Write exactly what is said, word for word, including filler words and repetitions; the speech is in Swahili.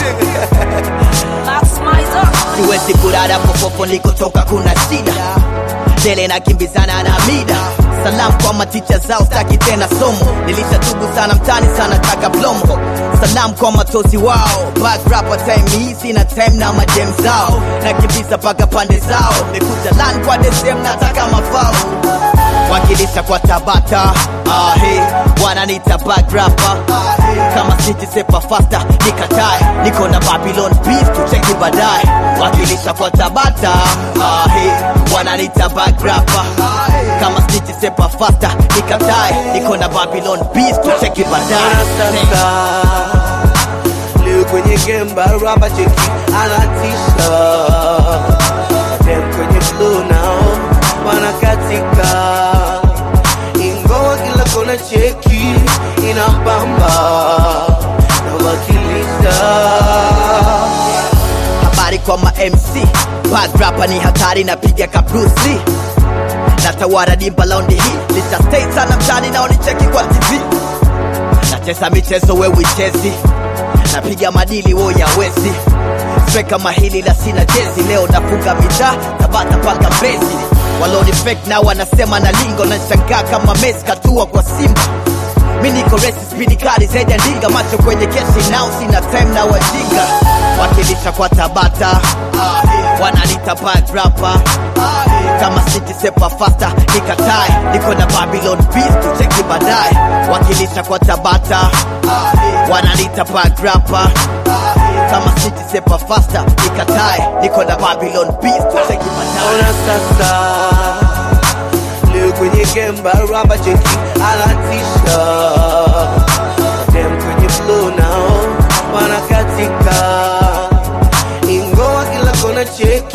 Siwezi kurara popopo nilikotoka kuna shida. Tele na kimbizana na mida. Salam kwa maticha zao staki tena somo. Nilishatubu sana mtani sana taka plomo. Salam kwa matozi wao. Back rapper time hii sina time na majem zao. Nakimbiza paka pande zao. Mekuja land kwa desem nataka mafao. Wakilisha kwa Tabata, ah hey, wananita back rapper. Kama city sepa faster, nikatae. Niko na Babylon beef, tucheki badai. Wakilisha kwa Tabata, ah hey, wananita back rapper. Kama city sepa faster, nikatae. Niko na Babylon beef, tucheki badai. Leo kwenye game baraba cheki anatisha. Dem kwenye flow now wanakatika. Ingoa kila kona cheki inapamba na wakilisha. Habari kwa ma M C, bad rapper ni hatari na piga ka Bruce Lee. Natawara dimba laundi hii, lisha stay sana mtani na unicheki kwa T V. Nacheza michezo we wichezi, napiga madili wo ya wezi. Sweka mahili la sina jezi, leo nafunga mitaa, Tabata paka Mbezi. Waloni fake na wanasema na lingo, na shangaa kama Messi katua kwa Simba. Mimi niko racist, speedy kali zaidi ya ndinga. Macho kwenye keshi now, sina time na wajinga. Wakilisha kwa Tabata, wananita bad rapper. Kama city sepa faster, nikatae. Niko na Babylon beef, tucheki badai. Wakilisha kwa Tabata, wananita bad rapper. Kama city sepa faster, nikatae. Niko na Babylon beef, tucheki badai. Ona sasa leo kwenye game baraba cheki anatisha. Dem kwenye flow now wanakatika. Ingoa kila kona cheki